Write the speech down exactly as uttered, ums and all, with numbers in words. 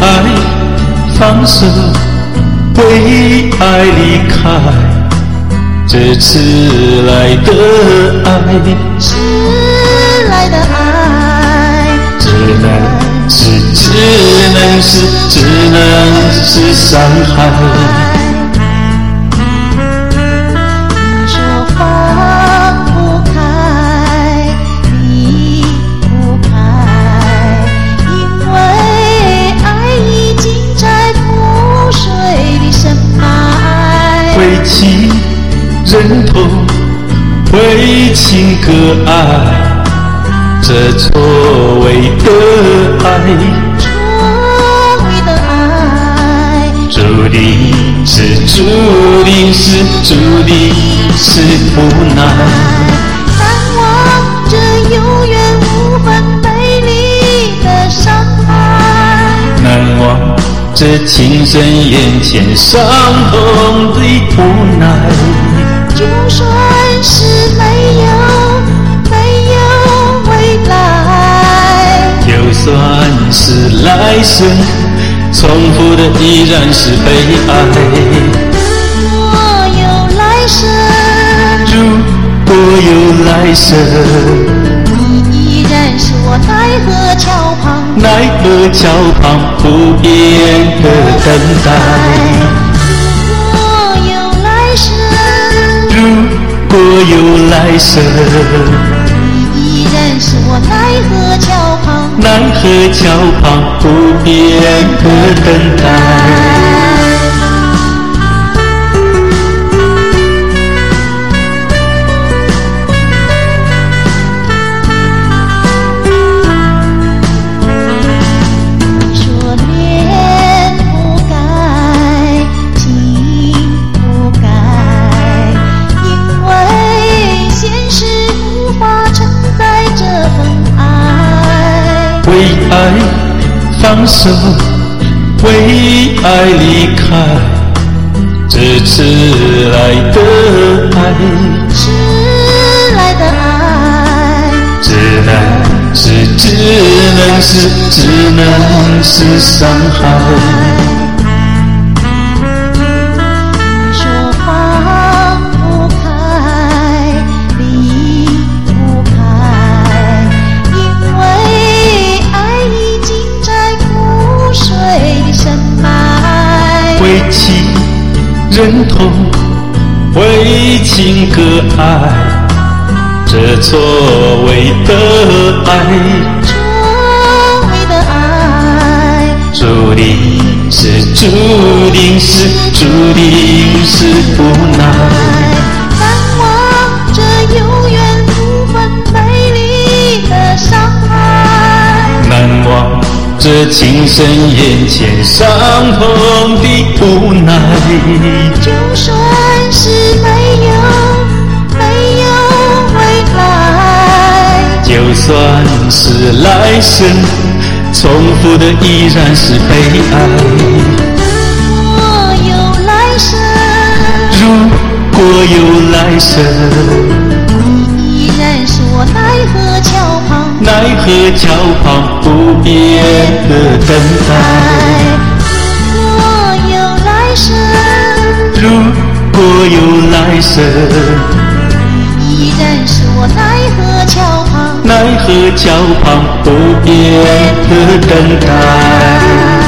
爱放手，为爱离开，这迟来的爱， 迟来的爱， 只能是，只能是，只能是伤害。 你说放不开，离不开，因为爱已经在覆水里深埋。 为情认同，为情割爱，这错位的爱， 错位的爱， 注定是，注定是，注定是无奈。 难忘这有缘无分美丽的伤害， 难忘这情深眼前伤痛的无奈。 就算是没有没有未来， 就算是来生重复的依然是悲哀。 若有来生， 如果有来生， 你依然是我奈何桥旁， 奈何桥旁不变的等待。 若有来生， 如果有来生， 你依然是我奈何桥旁， 奈何桥旁不变的等待。 说念不改，情不改，因为现实无法承载这份爱。 为爱放手，为爱离开，这迟来的爱， 迟来的爱， 只能是，只能是，只能是伤害。 说放不开，离不开，因为爱已经在覆水里深埋。 为情认同，为情割爱，这错位的爱， 错位的爱， 注定是，注定是，注定是无奈。 难忘这有缘无分美丽的伤害， 难忘这情深眼前伤痛的无奈。 就算是没有没有未来， 就算是来生重复的依然是悲哀。 若有来生， 如果有来生， 你依然是我奈何桥旁， 奈何桥旁不变的等待。 若有来生， 如果有来生， 你依然是我奈何桥旁， 奈何桥旁不变的等待。